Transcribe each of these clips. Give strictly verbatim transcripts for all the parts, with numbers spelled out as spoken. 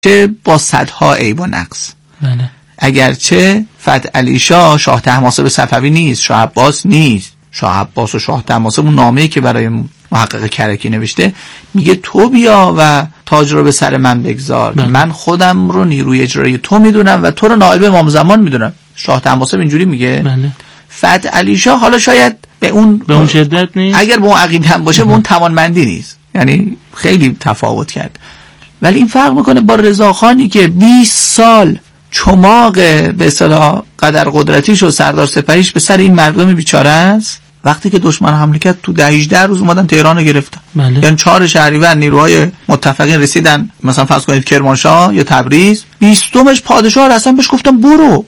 چه با صدها عیب و نقص. بله. اگرچه فتح علی شاه شاه طهماسب صفوی نیست، شاه عباس نیست. شاه عباس و شاه طهماسب اون نامه‌ای که برای محقق کرکی نوشته میگه تو بیا و تاج رو به سر من بگذار. بله. من خودم رو نیروی اجرایی تو میدونم و تو رو نائب امام زمان میدونم. شاه طهماسب اینجوری میگه. بله. فتح علی شاه حالا شاید به اون به اون شدت نیست، اگر به اون عقیده هم باشه به اون توانمندی نیست، یعنی خیلی تفاوت کرد. ولی این فرق میکنه با رضاخانی که بیست سال چماق به اصطلاح قدر قدرتیش و سردار سپهیش به سر این مردم بیچاره است. وقتی که دشمن حمله کرد تو ده هجده روز اومدن تهران رو گرفتن. بله. یعنی چهار شهریور نیروهای متفقین رسیدن مثلا فرض کنید کرمانشاه یا تبریز، بیستمش پادشاه اصلا بهش گفتن برو.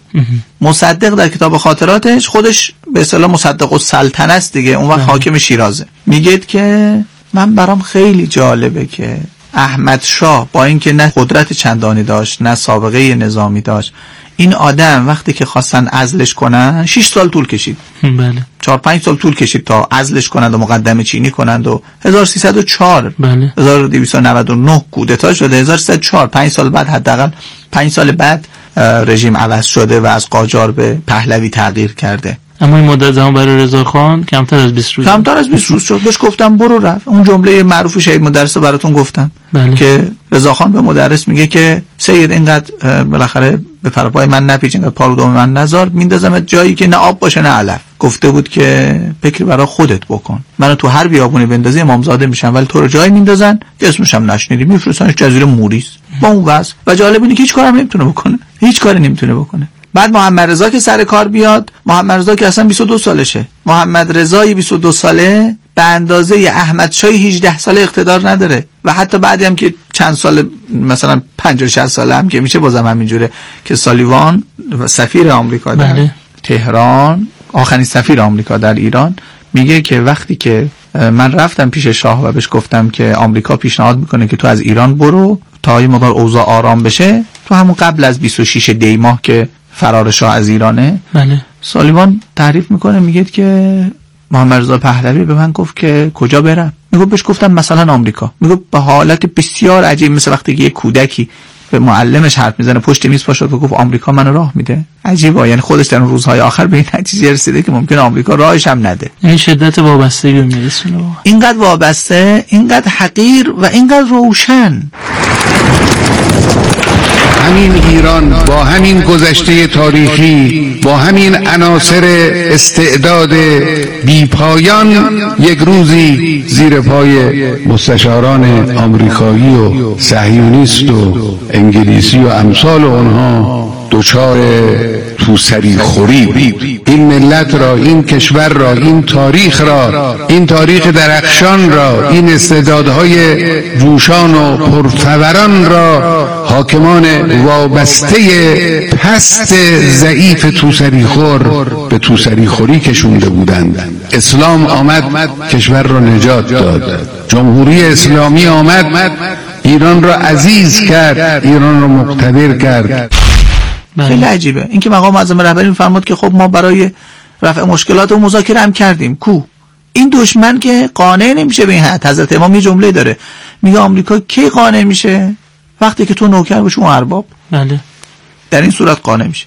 مصدق در کتاب خاطراتش خودش به اصطلاح مصدق السلطنه است دیگه، اون وقت حاکم شیرازه، میگه که من برام خیلی جالبه که احمد شاه با اینکه نه قدرت چندانی داشت نه سابقه نظامی داشت، این آدم وقتی که خواستن عزلش کنن شش سال طول کشید. بله. چهار پنج سال طول کشید تا عزلش کنند و مقدمه چینی کنند و هزار و سیصد و چهار بله. هزار و دویست و نود و نه کودتا شده، هزار و سیصد و چهار پنج سال بعد حداقل پنج سال بعد رژیم عوض شده و از قاجار به پهلوی تغییر کرده. اما این مدت زمان برای رضاخان کمتر از بیست روز کمتر از بیست روز شد. بهش گفتم برو رفت. اون جمله معروف شهید مدرس براتون گفتم. بله. که رضاخان به مدرس میگه که سید اینقدر بالاخره به پرپای من نپیچ، اینقدر پارودوم من نذار، میندازم جایی که نه آب باشه نه علف. گفته بود که فکر برای خودت بکن، منو تو هر بیابونی بندازی امامزاده میشم، ولی تو رو جایی میندازن که اسمش هم نشنیدی، میفرستنش جزیره موریس با اون وضع. و جالب اینه که هیچ کاری نمیتونه بکنه، هیچ کاری نمیتونه بکنه. بعد محمد رضا که سر کار بیاد، محمد رضا که اصلا بیست و دو سالشه، محمد رضای بیست و دو ساله به اندازه احمد شای هجده ساله اقتدار نداره و حتی بعدی هم که چند سال مثلا پنجاه شصت ساله هم که میشه بازم همینجوره که سالیوان سفیر آمریکا در بله. تهران، آخرین سفیر آمریکا در ایران، میگه که وقتی که من رفتم پیش شاه و بهش گفتم که آمریکا پیشنهاد میکنه که تو از ایران برو تا یه مقدار اوضاع آرام بشه، تو همون قبل از بیست و شش دی ماه که فرار شاه از ایرانه، بله. سالیوان تعریف میکنه، میگه که محمد رضا پهلوی به من گفت که کجا برم، میگه بهش گفتم مثلا آمریکا. میگه به حالت بسیار عجیب، مثل وقتی که یک کودکی به معلمش حرف میزنه پشت میز پا شد و گفت آمریکا منو راه میده. عجیبه، یعنی خودش در اون روزهای آخر به این نتیجه رسیده که ممکن آمریکا راهش هم نده. این شدت وابستگی رو میرسونه، اینقدر وابسته، اینقدر حقیر و اینقدر روشن. همین ایران با همین گذشته تاریخی، با همین عناصر استعداد بیپایان، یک روزی زیر پای مستشاران آمریکایی و صهیونیست و انگلیسی و امثال اونها دچار توسری خوری، این ملت را، این کشور را، این تاریخ را، این تاریخ درخشان را، این استعدادهای جوشان و پرفوران را حاکمان وابسته پست ضعیف توسری خور به توسری خوری کشونده بودند. اسلام آمد کشور را نجات داد، جمهوری اسلامی آمد ایران را عزیز کرد، ایران را مقتدر کرد. خیلی عجیبه اینکه مقام معظم رهبری میفرماد که خب ما برای رفع مشکلات و مذاکره هم کردیم، کو این دشمن که قانع نمیشه به این حد. حضرت امام یه جمله داره، میگه آمریکا کی قانع میشه؟ وقتی که تو نوکر بشی اون ارباب. بله. در این صورت قانع میشه.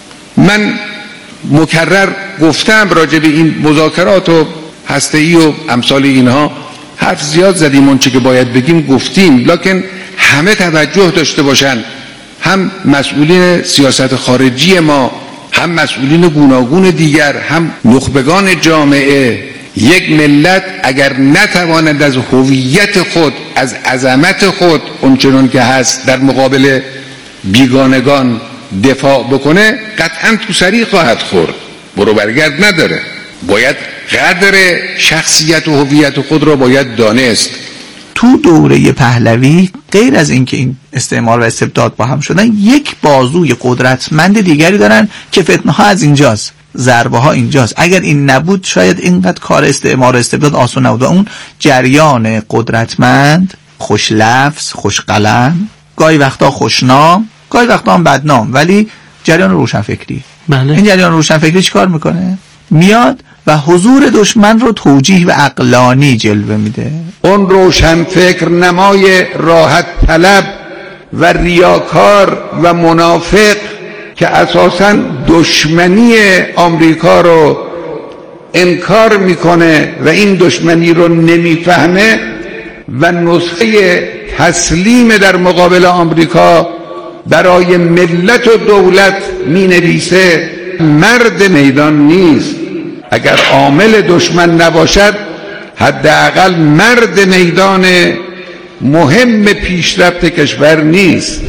من مکرر گفتم راجع به این مذاکرات و هسته‌ای و امثال اینها حرف زیاد زدیم، اون چه که باید بگیم گفتیم، لکن همه توجه داشته باشن، هم مسئولین سیاست خارجی ما، هم مسئولین گوناگون دیگر، هم نخبگان جامعه. یک ملت اگر نتواند از هویت خود، از عظمت خود اونچنان که هست در مقابل بیگانگان دفاع بکنه، قطعا توسری خواهد خورد، برو برگرد نداره. باید قدر شخصیت و هویت خود را باید دانست. تو دوره پهلوی غیر از اینکه این استعمار و استبداد با هم شدن، یک بازوی قدرتمند دیگری دارن که فتنه ها از اینجاست، ضربه ها اینجاست. اگر این نبود شاید اینقدر کار استعمار و استبداد آسان نبود. اون جریان قدرتمند، خوش لفظ، خوش قلم، گاهی وقتا خوشنام، گاهی وقتا هم بدنام، ولی جریان روشنفکری. بله. این جریان روشنفکری چیکار میکنه؟ میاد و حضور دشمن رو توجیه و عقلانی جلوه میده. اون روشن فکر نمای راحت طلب و ریاکار و منافق که اساساً دشمنی آمریکا رو انکار میکنه و این دشمنی رو نمیفهمه و نسخه تسلیم در مقابل آمریکا برای ملت و دولت می نویسه، مرد میدان نیست. اگر عامل دشمن نباشد حداقل مرد میدان مهم پیشرفت کشور نیست.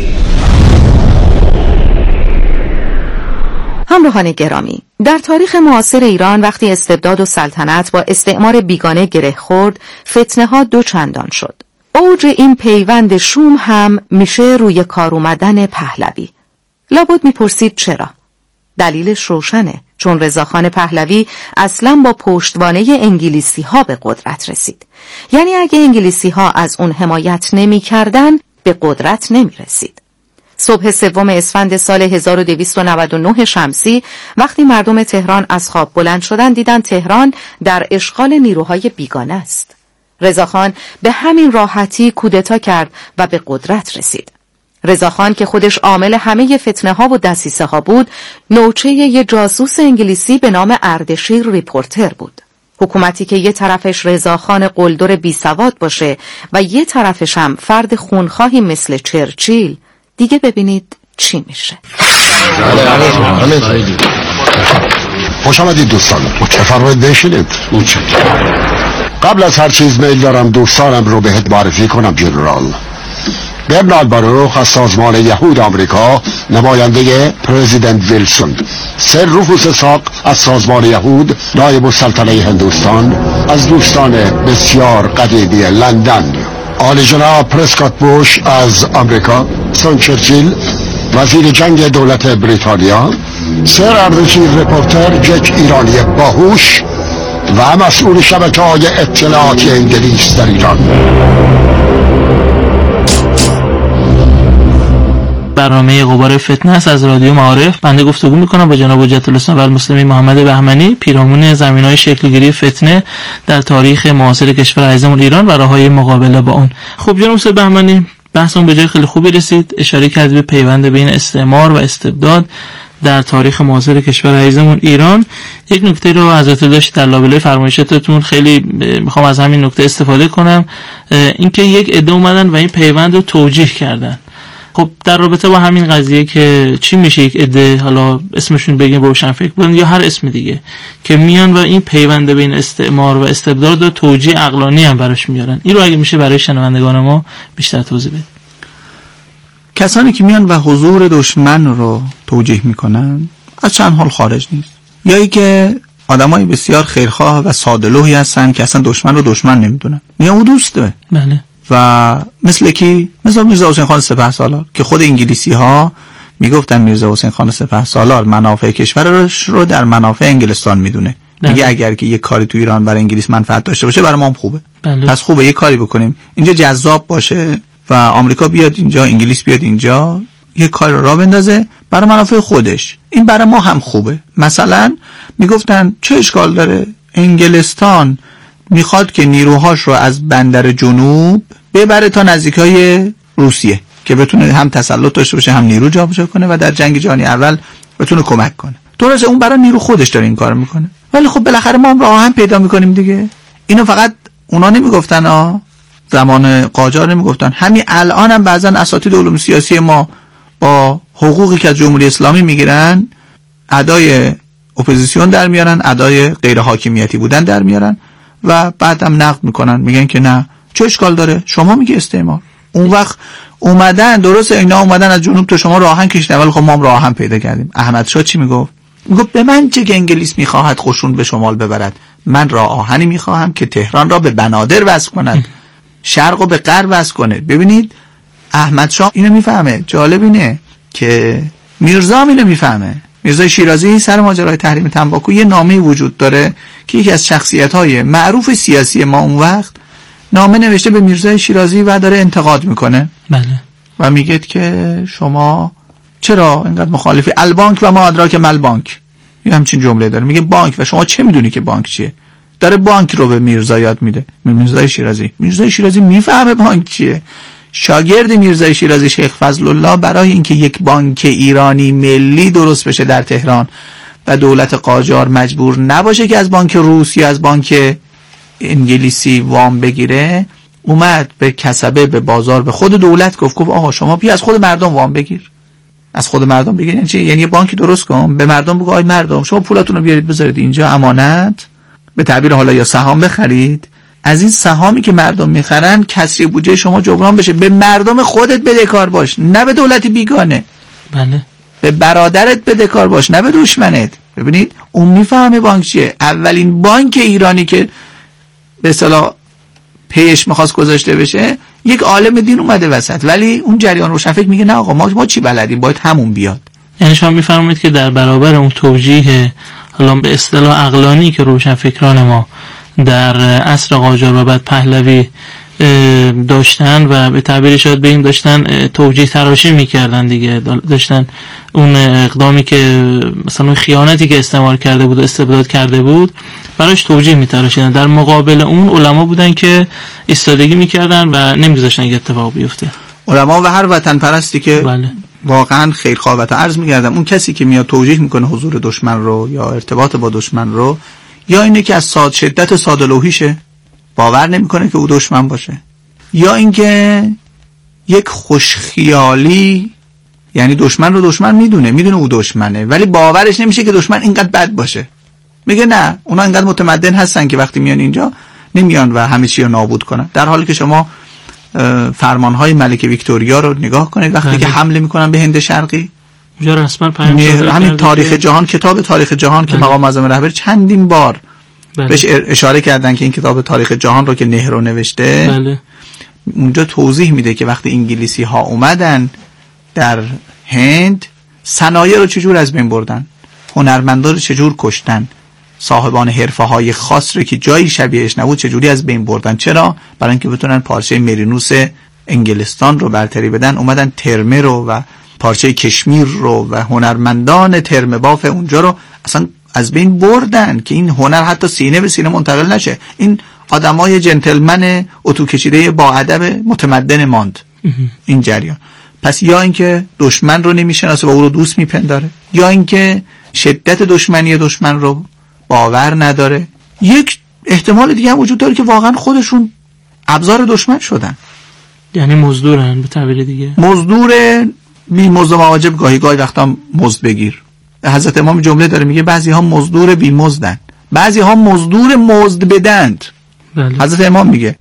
همراهان گرامی، در تاریخ معاصر ایران وقتی استبداد و سلطنت با استعمار بیگانه گره خورد، فتنه ها دو چندان شد. اوج این پیوند شوم هم میشه روی کار اومدن پهلوی. لابد میپرسید چرا؟ دلیلش روشنه، چون رضاخان پهلوی اصلا با پشتوانه انگلیسی ها به قدرت رسید. یعنی اگه انگلیسی ها از اون حمایت نمی کردن به قدرت نمی رسید. صبح سوم اسفند سال هزار و دویست و نود و نه شمسی وقتی مردم تهران از خواب بلند شدن دیدن تهران در اشغال نیروهای بیگانه است. رضاخان به همین راحتی کودتا کرد و به قدرت رسید. رضاخان که خودش عامل همه فتنه ها و دسیسه ها بود، نوچه یه جاسوس انگلیسی به نام اردشیر ریپورتر بود. حکومتی که یه طرفش رضاخان قلدر بی سواد باشه و یه طرفش هم فرد خونخواهی مثل چرچیل، دیگه ببینید چی میشه. خوش آمدید دوستان، بفرمایید بشینید. قبل از هر چیز میل دارم دوستانم رو بهت معرفی کنم جنرال. برنارد باروخ از سازمان یهود آمریکا، نماینده پرزیدنت ویلسون. سر روفوس ساق از سازمان یهود، نایب السلطنه هندوستان، از دوستان بسیار قدیمی لندن. عالی جناب پرسکات بوش از آمریکا، سن چرچیل وزیر جنگ دولت بریتانیا، سر اردشیر رپورتر یک ایرانی باهوش و مسئول شبکه‌های اطلاعاتی انگلیس در ایران. برنامه غبار فتنه است از رادیو معارف. بنده گفتگو میکنم با جناب حجت الاسلام و المسلمین محمد بهمنی، پیرامون زمینهای شکلگیری فتنه در تاریخ معاصر کشور عزیزمون ایران و راههای مقابله با اون. خب جناب استاد بهمنی، بحثمون به جای خیلی خوبی رسید. اشاره کردید به پیوند بین استعمار و استبداد در تاریخ معاصر کشور عزیزمون ایران. یک نکته رو حضرت داشت در لابلای فرمایشاتتون، خیلی میخوام از همین نکته استفاده کنم، اینکه یک عده اومدن و این پیوند رو توجیه کردن. خب در رابطه با همین قضیه که چی میشه یک عده، حالا اسمشون بگیم روشن فکر بودن یا هر اسم دیگه، که میان و این پیوند بین استعمار و استبداد رو توجیه عقلانی هم براش میارن، این رو اگه میشه برای شنوندگان ما بیشتر توضیح بدید. کسانی که میان و حضور دشمن رو توجیه میکنن از چند حال خارج نیست. یا ای که آدمای بسیار خیرخواه و ساده‌لوحی هستن که اصلا دشمن رو دشمن نمیدونن، میگن او دوسته. بله. و مثل کی؟ مثل میرزا حسین خان سپهسالار که خود انگلیسی ها میگفتن میرزا حسین خان سپهسالار منافع کشورش رو در منافع انگلستان میدونه. میگه اگر که یه کاری تو ایران برای انگلیس منفعت داشته باشه برای ما هم خوبه. بله. پس خوبه یه کاری بکنیم اینجا جذاب باشه و آمریکا بیاد اینجا، انگلیس بیاد اینجا، یه کاری رو راه بندازه برای منافع خودش، این برای ما هم خوبه. مثلا میگفتن چه اشکال داره انگلستان میخواد که نیروهاش رو از بندر جنوب ببره تا نزدیکای روسیه که بتونه هم تسلط داشته باشه هم نیرو جابجا کنه و در جنگ جهانی اول بتونه کمک کنه. درسته اون برای نیرو خودش داره این کارو میکنه، ولی خب بالاخره ما هم راه هم پیدا میکنیم دیگه. اینو فقط اونا نمیگفتن ها، زمان قاجار نمیگفتن، همین الان هم بعضا اساتید علوم سیاسی ما با حقوقی که از جمهوری اسلامی میگیرن ادای اپوزیسیون در میارن، ادای غیر حاکمیتی بودن در میارن و بعدم نقد میکنن، میگن که نه چه اشکال داره، شما میگه استعمار. اون وقت اومدن درست اینا اومدن از جنوب تا شما راهن کشیدن، ولی خب ما هم راهن پیدا کردیم. احمد شاه چی میگفت؟ میگفت به من چه که انگلیس میخواهد خوشون به شمال ببرد، من راه آهنی میخواهم که تهران را به بنادر وصل کند، شرق رو به غرب وصل کنه. ببینید احمد شاه اینو میفهمه. جالب اینه که میرزا اینو میفهمه. میرزا شیرازی سر ماجرای تحریم تنباکو یه نامه وجود داره که یکی از شخصیت‌های معروف سیاسی ما اون وقت نامه نوشته به میرزا شیرازی و داره انتقاد میکنه. بله. و میگه که شما چرا اینقدر مخالفی؟ البانک و ما ادراک مل بانک، یه همچین جمله داره. میگه بانک و شما چه میدونی که بانک چیه؟ داره بانک رو به میرزا یاد میده. میرزا شیرازی میرزا شیرازی میفهمه بانک چیه، شاگرد میرزای شیرازی شیخ فضل الله برای اینکه یک بانک ایرانی ملی درست بشه در تهران و دولت قاجار مجبور نباشه که از بانک روس یا از بانک انگلیسی وام بگیره، اومد به کسبه، به بازار، به خود دولت گفت گفت آقا شما بیا از خود مردم وام بگیر. از خود مردم بگیر یعنی چی؟ یعنی یه بانکی درست کن، به مردم بگو آی مردم شما پولاتون رو بیارید بذارید اینجا امانت، به تعبیر حالا یا سهام بخرید، از این سهامی که مردم میخرن کسری بودجه شما جبران بشه، به مردم خودت بدهکار باش، نه به دولتی بیگانه. بله. به برادرت بدهکار باش، نه به دشمنت. ببینید اون میفهمه بانک چیه. اولین بانک ایرانی که به اصطلاح پیش میخواست گذاشته بشه یک عالم دین اومده وسط، ولی اون جریان روشنفکر میگه نه آقا ما ما چی بلدیم، باید همون بیاد. یعنی شما میفرمایید که در برابر اون توجیه حالا به اصطلاح عقلانی که روشنفکران ما در عصر قاجار و بعد پهلوی داشتن و به تعبیر شاید به این داشتن توجیه تراشی میکردن دیگه، داشتن اون اقدامی که مثلا اون خیانتی که استعمار کرده بود و استبداد کرده بود براش توجیه میتراشیدن، در مقابل اون علما بودن که ایستادگی میکردن و نمیگذاشتن که اتفاق بیفته. علما و هر وطن پرستی که بله. واقعا خیرخواهت عرض می‌کردم، اون کسی که میاد توجیه میکنه حضور دشمن رو یا ارتباط با دشمن رو، یا اینه که از ساد شدت ساده لوحیشه باور نمیکنه که او دشمن باشه، یا اینکه یک خوشخیالی، یعنی دشمن رو دشمن میدونه، میدونه او دشمنه ولی باورش نمیشه که دشمن اینقدر بد باشه. میگه نه اونا اینقدر متمدن هستن که وقتی میان اینجا نمیان و همه چی رو نابود کنن، در حالی که شما فرمانهای ملکه ویکتوریا رو نگاه کنید وقتی بله. که حمله میکنن به هند شرقی، اونجا رسما پیام همین تاریخ جهان، کتاب تاریخ جهان بله. که مقام معظم رهبر چندین بار بله. بهش اشاره کردن که این کتاب تاریخ جهان رو که نهرو نوشته بله. اونجا توضیح میده که وقتی انگلیسی ها اومدن در هند صنایع رو چجور از بین بردن، هنرمندان رو چجور کشتن، صاحبان حرفه های خاص رو که جایی شبیهش نبود چجوری از بین بردن. چرا؟ برای اینکه بتونن پارچه مرینوس انگلستان رو برتری بدن، اومدن ترمه رو و پارچه کشمیر رو و هنرمندان ترمه باف اونجا رو اصلا از بین بردن که این هنر حتی سینه به سینه منتقل نشه. این آدمای جنتلمن اتو کشیده با ادب متمدن ماند این جریان. پس یا اینکه دشمن رو نمیشناسه و او رو دوست میپنداره، یا اینکه شدت دشمنی دشمن رو باور نداره. یک احتمال دیگه هم وجود داره که واقعا خودشون ابزار دشمن شدن، یعنی مزدورن، به تعبیر دیگه مزدور بی مزد و واجب، گاهی گاهی وقتا مزد بگیر. حضرت امام جمله داره میگه بعضی ها مزدور بی مزدن، بعضی ها مزدور مزد بدند. بله. حضرت امام میگه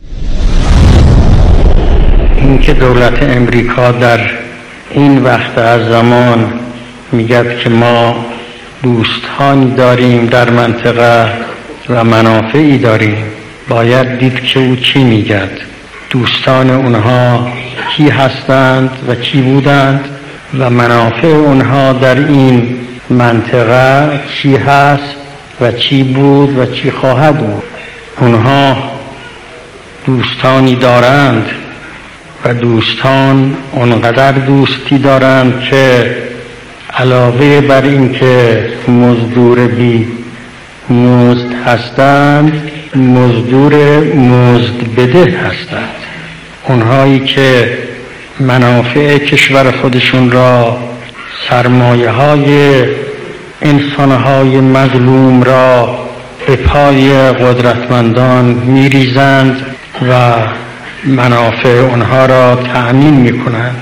این که دولت امریکا در این وقت از زمان میگه که ما دوستانی داریم در منطقه و منافعی داریم، باید دید که او چی میگه، دوستان اونها کی هستند و چی بودند و منافع اونها در این منطقه چی هست و چی بود و چی خواهد بود. اونها دوستانی دارند و دوستان اونقدر دوستی دارند که علاوه بر این که مزدور بی مزد هستند، مزدور مزد بده هستند. اونهایی که منافع کشور خودشون را، سرمایه های انسان های مظلوم را به پای قدرتمندان میریزند و منافع اونها را تأمین میکنند.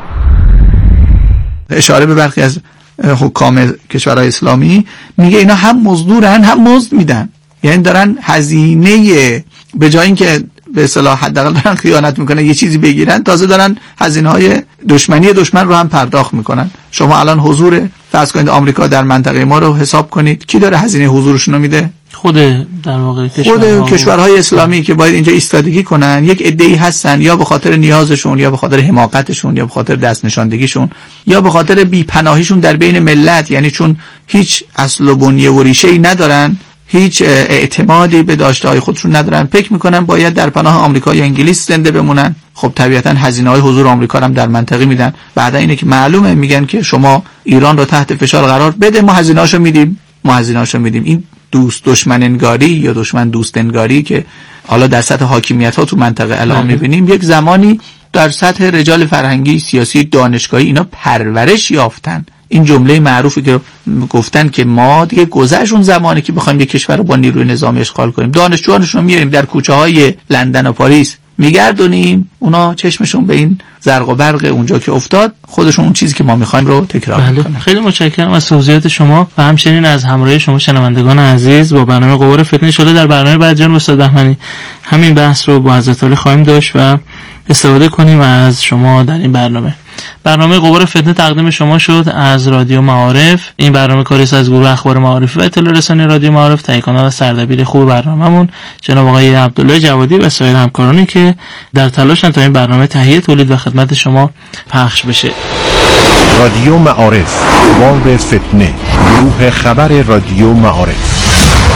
اشاره به برخی از حکام کشورهای اسلامی میگه اینا هم مزدورن هم مزد میدن، یعنی دارن هزینه به جای اینکه به اصطلاح حداقل دارن خیانت میکنن یه چیزی بگیرن، تازه دارن هزینه‌های دشمنی دشمن رو هم پرداخت میکنن. شما الان حضور فرض کنید آمریکا در منطقه ما رو حساب کنید، کی داره هزینه حضورشون رو میده؟ خود در واقع خود کشورهای اسلامی که باید اینجا ایستادگی کنن. یک عده‌ای هستن یا به خاطر نیازشون یا به خاطر حماقتشون یا به خاطر دست نشاندگیشون یا به خاطر بی‌پناهیشون در بین ملت، یعنی چون هیچ اصل و بنیه و ریشه‌ای ندارن، هیچ اعتمادی به داشته‌های خودشون ندارن، فکر میکنن باید در پناه آمریکا یا انگلیس زنده بمونن. خب طبیعتاً هزینه‌های حضور آمریکا هم در منطقه میدن. بعدا اینه که معلومه میگن که شما ایران رو تحت فشار قرار بده، ما هزینه‌اشو میدیم، ما هزینه‌اشو میدیم. این دوست دشمن انگاری یا دشمن دوست انگاری که حالا در سطح حاکمیت ها تو منطقه الان میبینیم، یک زمانی در سطح رجال فرهنگی، سیاسی، دانشگاهی اینا پرورش یافتن. این جمله معروفی که گفتن که ما دیگه گذشت اون زمانی که بخوایم یک کشور رو با نیروی نظامی اشغال کنیم. دانشجوانشون رو میاریم در کوچه های لندن و پاریس میگردونیم، اونا چشمشون به این زرق و برق اونجا که افتاد، خودشون اون چیزی که ما میخوایم رو تکرار بله. میکنن. خیلی متشکرم از توضیحات شما و همچنین از همراهی شما شنوندگان عزیز با برنامه غبار فتنه. شده در برنامه بعد جناب استاد بهمنی همین بحث رو با حضرت علی خواهیم داشت و استفاده کنیم از شما در این برنامه. برنامه غبار فتنه تقدیم شما شد از رادیو معارف. این برنامه کاری است از گروه اخبار معارفی و اطلاع رسانی رادیو معارف، تهیه کننده و سردبیر خوب برنامه‌مون جناب آقای عبدالله جوادی و سایر همکارانی که در تلاشن تا این برنامه تهیه، تولید و خدمت شما پخش بشه. رادیو معارف، غبار فتنه، گروه خبر رادیو معارف.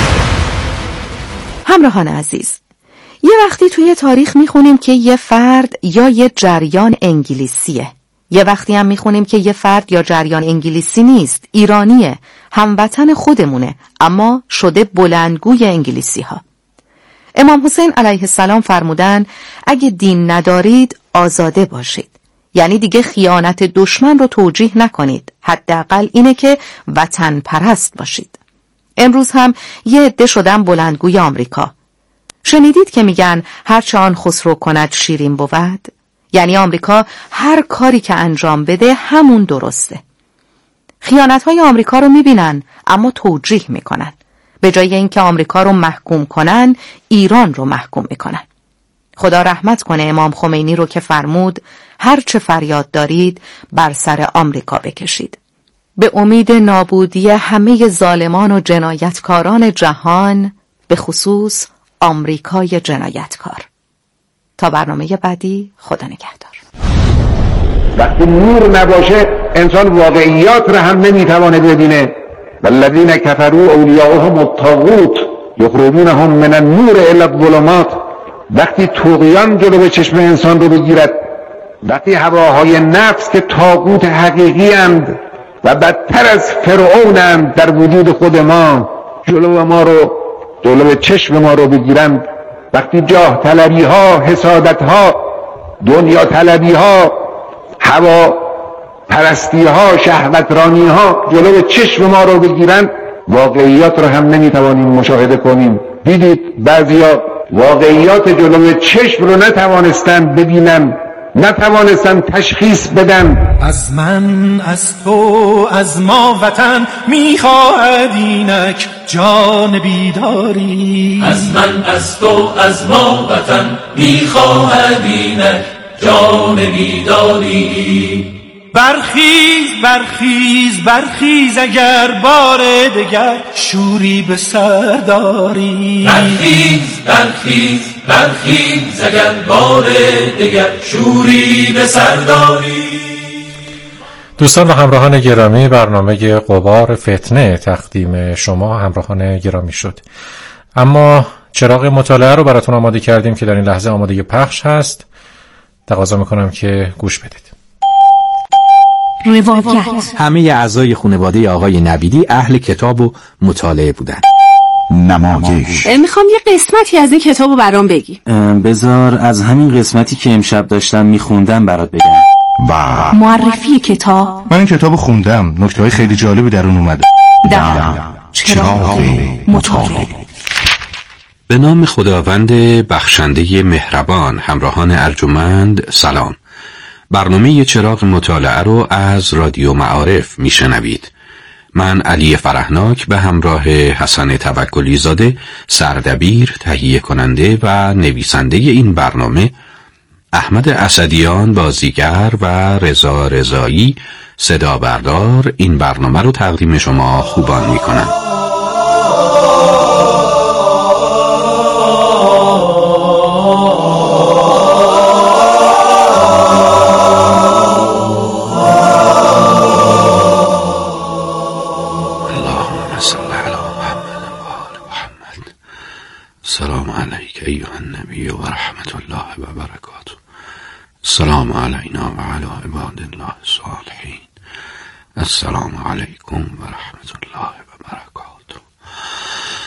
همراهان عزیز، یه وقتی توی تاریخ میخونیم که یه فرد یا یه جریان انگلیسیه، یه وقتی هم میخونیم که یه فرد یا جریان انگلیسی نیست، ایرانیه، هموطن خودمونه، اما شده بلندگوی انگلیسی ها. امام حسین علیه السلام فرمودن اگه دین ندارید آزاده باشید، یعنی دیگه خیانت دشمن رو توجیه نکنید، حداقل اینه که وطن پرست باشید. امروز هم یه عده شدن بلندگوی آمریکا. شنیدید که میگن هرچه آن خسرو کند شیرین بود؟ یعنی آمریکا هر کاری که انجام بده همون درسته. خیانت‌های آمریکا رو میبینن اما توجیه میکنن. به جای اینکه آمریکا رو محکوم کنن، ایران رو محکوم میکنن. خدا رحمت کنه امام خمینی رو که فرمود هر چه فریاد دارید بر سر آمریکا بکشید. به امید نابودی همه ظالمان و جنایتکاران جهان، به خصوص آمریکای جنایتکار. تا برنامه بعدی، خدا نگهدار. وقتی نور نباشه انسان واقعیات را هم نمیتوانه ببینه. والذین کفروا اولیاءهم الطاغوت یخرجونهم من النور الی الظلمات. وقتی طغیان جلو چشم انسان رو بگیرد، وقتی هواهای نفس که طاغوت حقیقی اند و بدتر از فرعونند در وجود خود ما جلو ما رو جلو چشم ما رو بگیرند، وقتی جاه طلبی ها، حسادت ها، دنیا طلبی ها، هوا پرستی ها، شهوترانی ها جلو چشم ما رو بگیرند، واقعیات رو هم نمیتوانیم مشاهده کنیم. دیدید بعضیا واقعیات جلو چشم رو نتوانستن ببینن، نتوانستن تشخیص بدن. از من، از تو، از ما وطن میخواهد اینک جان بیداری. از من، از تو، از ما وطن میخواهد اینک جان بیداری. برخیز برخیز برخیز اگر بار دگر شوری به سر داری. برخیز برخیز برخیز اگر بار دگر شوری به سر داری. دوستان و همراهان گرامی، برنامه غبار فتنه تقدیم شما همراهان گرامی شد. اما چراغ مطالعه رو براتون آماده کردیم که در این لحظه آماده پخش هست. تقاضا میکنم که گوش بدید. روایت. همه اعضای خانواده آقای نویدی اهل کتاب و مطالعه بودن. نمایش. میخوام یه قسمتی از این کتابو برام بگی. بذار از همین قسمتی که امشب داشتم میخوندم برات بگم. با معرفی کتاب. من این کتابو خوندم، نکته‌های خیلی جالبی در اون اومده. در چراغ مطالعه. به نام خداوند بخشنده مهربان. همراهان ارجمند سلام. برنامه چراغ مطالعه رو از رادیو معارف میشنوید. من علی فرهناک به همراه حسن توکلی زاده، سردبیر، تهیه کننده و نویسنده این برنامه، احمد اسدیان بازیگر و رضا رضایی صدا بردار این برنامه رو تقدیم شما خوبان میکنم. السلام علیک ایها النبی و رحمت الله و برکاته. السلام علینا و علی عباد الله الصالحین. السلام علیکم و رحمت الله و برکاته.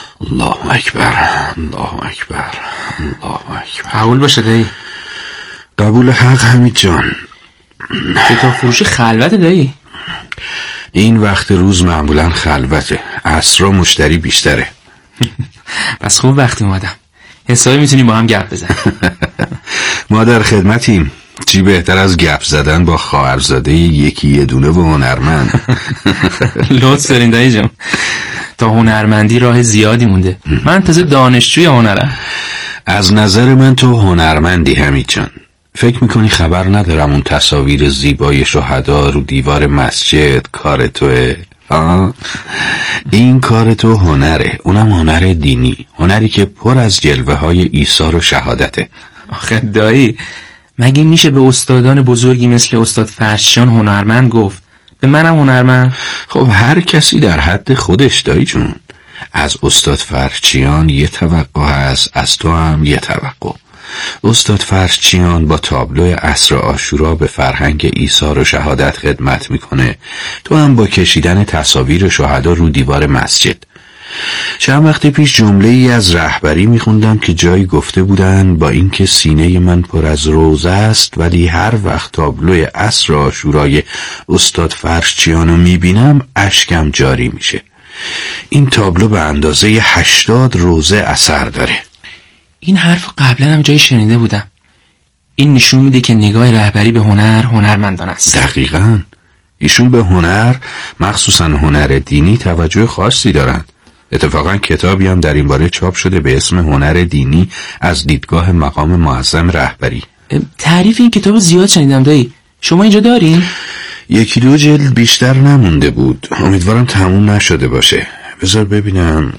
الله اکبر، الله اکبر، الله اکبر. قبول باشه دی. قبول حق حمید جان. کتاب فروش خلوت دایی؟ این وقت روز معمولا خلوته، عصرا مشتری بیشتره. پس خوب وقتی اومدم، حسابی میتونیم با هم گپ بزنیم. ما در خدمتیم. چی بهتر از گپ زدن با خواهرزاده یکی یه دونه و هنرمند. لطف دارین دایی جان، تا هنرمندی راه زیادی مونده. من تازه دانشجوی هنرم. از نظر من تو هنرمندی حمید جان. فکر میکنی خبر ندارم اون تصاویر زیبای شهدا رو دیوار مسجد کار توه؟ آه؟ این کار تو هنره، اونم هنر دینی، هنری که پر از جلوه های ایثار و شهادته. آخه دایی، مگه میشه به استادان بزرگی مثل استاد فرشیان هنرمند گفت؟ به منم هنرمند؟ خب هر کسی در حد خودش دایی جون. از استاد فرشیان یه توقع هست، از تو هم یه توقع. استاد فرشیان با تابلو عصر عاشورا به فرهنگ ایثار و شهادت خدمت میکنه، تو هم با کشیدن تصاویر شهدا رو دیوار مسجد. چند وقت پیش جمله ای از رهبری میخوندم که جایی گفته بودن با اینکه سینه من پر از روزه است ولی هر وقت تابلوی عصر عاشورای استاد فرشچیانو میبینم اشکم جاری میشه. این تابلو به اندازه هشتاد روزه اثر داره. این حرف قبلا هم جایی شنیده بودم. این نشون میده که نگاه رهبری به هنر هنرمندان است. دقیقاً. ایشون به هنر، مخصوصا هنر دینی، توجه خاصی دارن. اتفاقا کتابی هم در این باره چاپ شده به اسم هنر دینی از دیدگاه مقام معظم رهبری. تعریف این کتاب زیاد شنیدم دایی. شما اینجا دارین؟ یکی دو جلد بیشتر نمونده بود. امیدوارم تموم نشده باشه. بذار ببینم.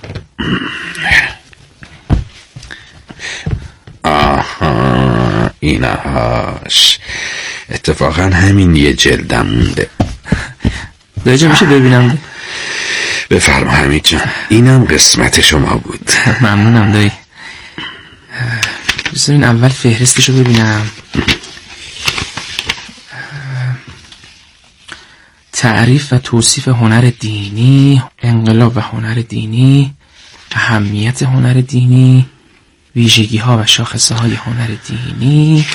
آها، اینهاش. اتفاقا همین یه جلدم مونده. دایی میشه ببینم؟ بفرما حمید جان، اینم قسمت شما بود. ممنونم دایی. بذارین اول فهرستشو ببینم. تعریف و توصیف هنر دینی، انقلاب و هنر دینی، اهمیت هنر دینی، ویژگی ها و شاخصه های هنر دینی،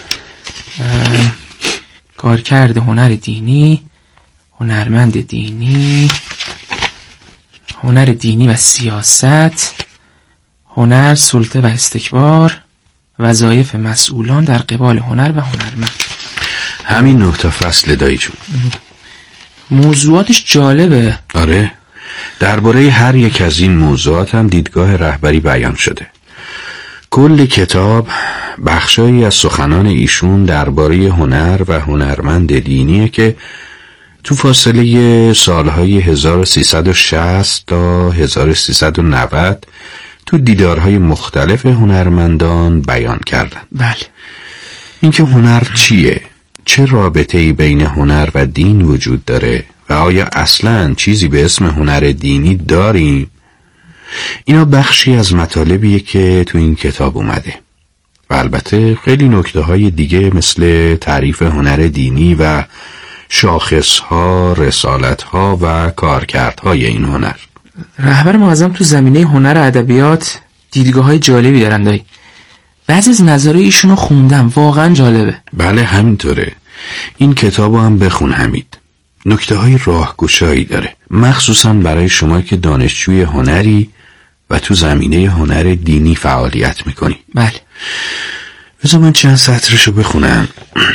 کارکرد هنر دینی، هنرمند دینی، هنر دینی و سیاست، هنر، سلطه و استکبار، وظایف مسئولان در قبال هنر و هنرمند. همین نه تا فصل دایی جون. موضوعاتش جالبه. آره، درباره هر یک از این موضوعات هم دیدگاه رهبری بیان شده. کل کتاب بخشایی از سخنان ایشون درباره هنر و هنرمند دینیه که تو فاصله سالهای هزار و سیصد و شصت تا هزار و سیصد و نود تو دیدارهای مختلف هنرمندان بیان کردن. بله. اینکه هنر چیه؟ چه رابطه‌ای بین هنر و دین وجود داره؟ و آیا اصلاً چیزی به اسم هنر دینی داریم؟ اینا بخشی از مطالبیه که تو این کتاب اومده. و البته خیلی نکته‌های دیگه مثل تعریف هنر دینی و شاخص‌ها، رسالت‌ها و کارکردهای این هنر. رهبر معظم تو زمینه هنر و ادبیات دیدگاه‌های جالبی دارن دایی. بعضی از نظرهای ایشونو خوندم، واقعا جالبه. بله همینطوره. این کتابو هم بخون حمید. نکته‌های راهگشایی داره، مخصوصا برای شما که دانشجوی هنری و تو زمینه هنر دینی فعالیت میکنی. بله. بذار من چند سطرشو بخونم.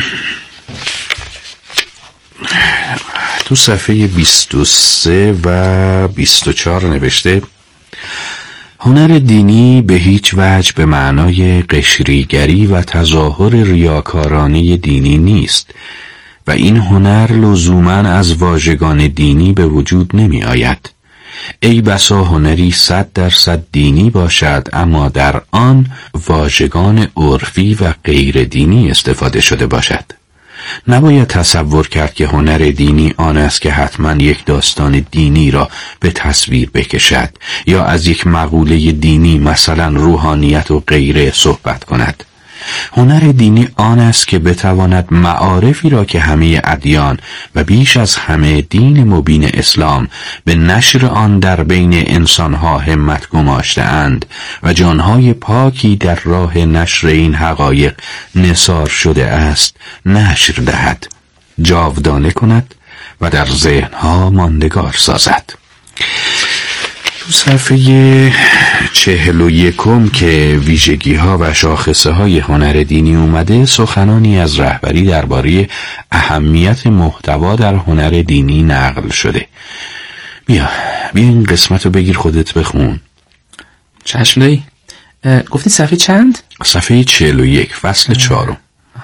تو صفحه بیست و سه و بیست و چهار نوشته: هنر دینی به هیچ وجه به معنای قشریگری و تظاهر ریاکارانه دینی نیست و این هنر لزوماً از واژگان دینی به وجود نمی آید. ای بسا هنری صد درصد دینی باشد اما در آن واژگان عرفی و غیر دینی استفاده شده باشد. نباید تصور کرد که هنر دینی آن است که حتما یک داستان دینی را به تصویر بکشد یا از یک مقوله دینی مثلا روحانیت و غیره صحبت کند. هنر دینی آن است که بتواند معارفی را که همه ادیان و بیش از همه دین مبین اسلام به نشر آن در بین انسانها همت گماشته اند و جانهای پاکی در راه نشر این حقایق نثار شده است نشر دهد، جاودانه کند و در ذهنها ماندگار سازد. تو صفحه چهل و یکم که ویژگی ها و شاخصه های هنر دینی اومده، سخنانی از رهبری درباره اهمیت محتوا در هنر دینی نقل شده. بیا بیا این قسمت رو بگیر خودت بخون. چشم دایی. گفتی صفحه چند؟ صفحه چهل و یک فصل چهارم.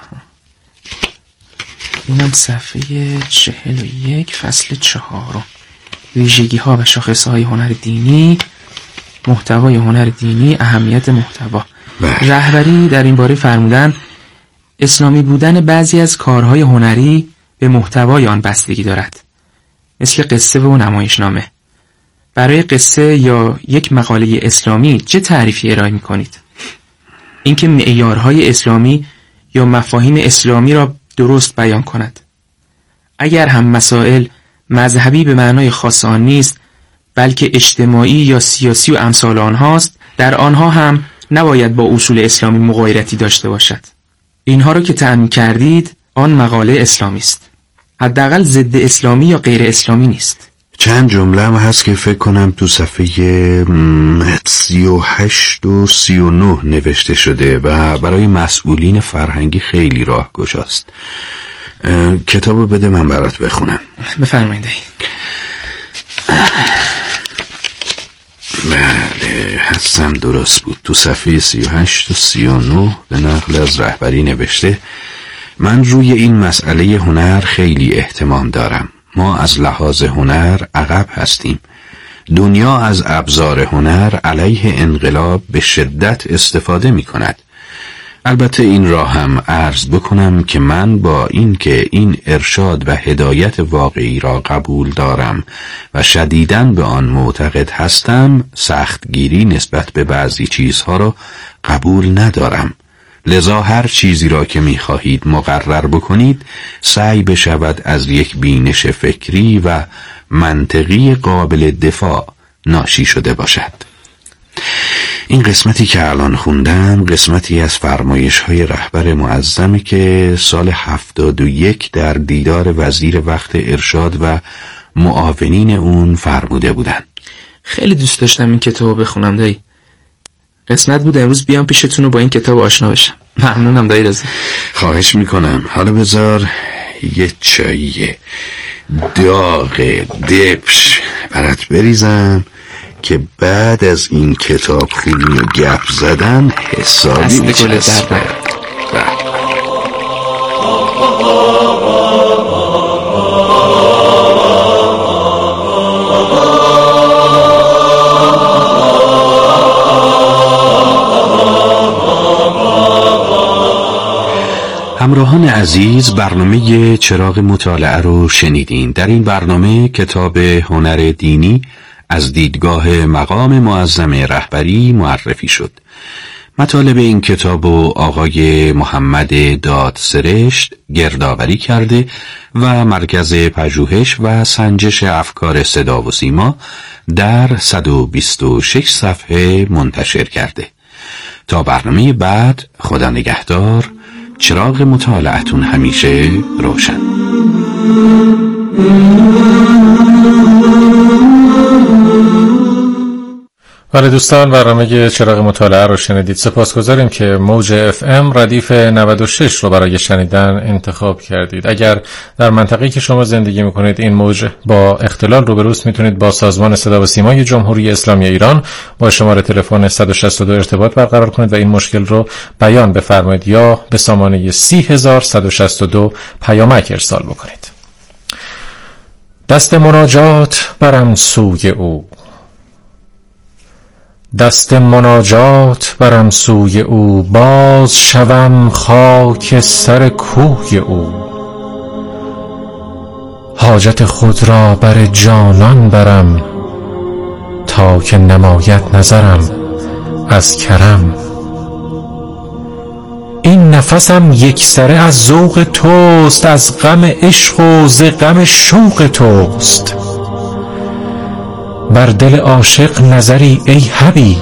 اینم صفحه چهل و یک فصل چهارم. ویژگی ها و شاخصه های هنر دینی، محتوای هنر دینی، اهمیت محتوا. رهبری در این باره فرمودن اسلامی بودن بعضی از کارهای هنری به محتوای آن بستگی دارد، مثل قصه و نمایشنامه. برای قصه یا یک مقاله اسلامی چه تعریفی ارائه می کنید؟ اینکه معیارهای اسلامی یا مفاهیم اسلامی را درست بیان کند. اگر هم مسائل مذهبی به معنای خاص آن نیست، بلکه اجتماعی یا سیاسی و امثال آنهاست، در آنها هم نباید با اصول اسلامی مغایرتی داشته باشد. اینها را که تأمین کردید، آن مقاله اسلامی است. حداقل ضد اسلامی یا غیر اسلامی نیست. چند جمله هم هست که فکر کنم تو صفحه سی و هشت و سی و نه نوشته شده و برای مسئولین فرهنگی خیلی راهگشاست. کتابو بده من برات بخونم. بفرمایید. بله هستم، درست بود. تو صفحه سی و هشت و سی و نه به نقل از رهبری نوشته: من روی این مسئله هنر خیلی اهتمام دارم. ما از لحاظ هنر عقب هستیم. دنیا از ابزار هنر علیه انقلاب به شدت استفاده می کند. البته این را هم عرض بکنم که من با این که این ارشاد و هدایت واقعی را قبول دارم و شدیداً به آن معتقد هستم، سختگیری نسبت به بعضی چیزها را قبول ندارم. لذا هر چیزی را که می خواهید مقرر بکنید سعی بشود از یک بینش فکری و منطقی قابل دفاع ناشی شده باشد. این قسمتی که الان خوندم قسمتی از فرمایش های رهبر معظمی که سال هفتاد و یک در دیدار وزیر وقت ارشاد و معاونین اون فرموده بودن. خیلی دوست داشتم این کتاب بخونم دایی. قسمت بود امروز بیام پیشتون و با این کتاب آشنا بشم. ممنونم دایی رضا. خواهش میکنم. حالا بذار یه چایی داغ دبش برات بریزم که بعد از این کتاب خونی و گپ زدن حسابی میچسبه. همراهان عزیز، برنامه چراغ مطالعه رو شنیدین. در این برنامه کتاب هنر دینی از دیدگاه مقام معظم رهبری معرفی شد. مطالب این کتاب و آقای محمد دادسرشت گردآوری کرده و مرکز پژوهش و سنجش افکار صدا و سیما در صد و بیست و شش صفحه منتشر کرده. تا برنامه بعد، خدا نگهدار. چراغ مطالعتون همیشه روشن. بله دوستان، برنامه چراغ مطالعه رو شنیدید. سپاسگزاریم که موج اف ام ردیف نود و شش رو برای شنیدن انتخاب کردید. اگر در منطقه‌ای که شما زندگی میکنید این موج با اختلال روبروست، میتونید با سازمان صدا و سیمای جمهوری اسلامی ایران با شماره تلفن صد و شصت و دو ارتباط برقرار کنید و این مشکل رو بیان بفرمایید یا به سامانه سی هزار صد و شصت و دو پیامک ارسال بکنید. دست مناجات برم سوی او، دست مناجات برم سوی او، باز شوم خاک سر کوی او. حاجت خود را بر جانان برم، تا که نمایت نظرم از کرم. این نفسم یک سره از ذوق توست، از غم عشق و ز غم شوق توست. بر دل عاشق نظری ای حبیب،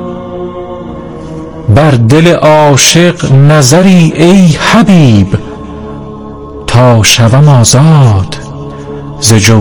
بر دل عاشق نظری ای حبیب، تا شوم آزاد ز